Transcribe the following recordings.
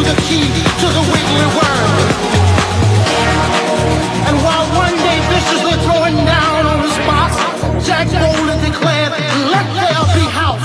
the key to the wiggly worm. And while one day viciously throwing down on his box, Jack boldly declared, "Let there be house."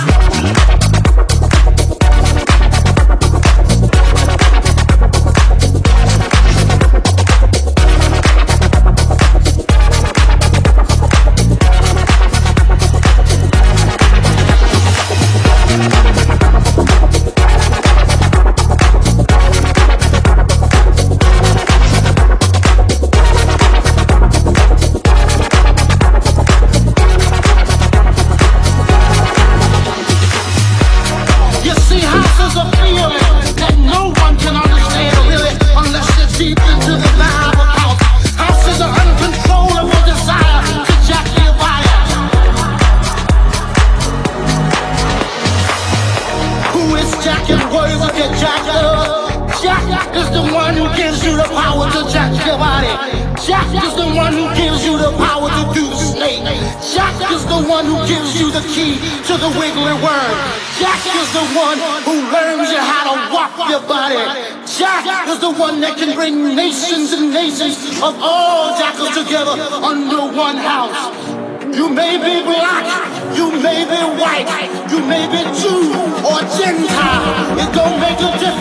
To the wiggly worm. Jack is the one who learns you how to walk your body. Jack is the one that can bring nations and nations of all jackals together under one house. You may be black, you may be white, you may be Jew or Gentile. It don't make a difference.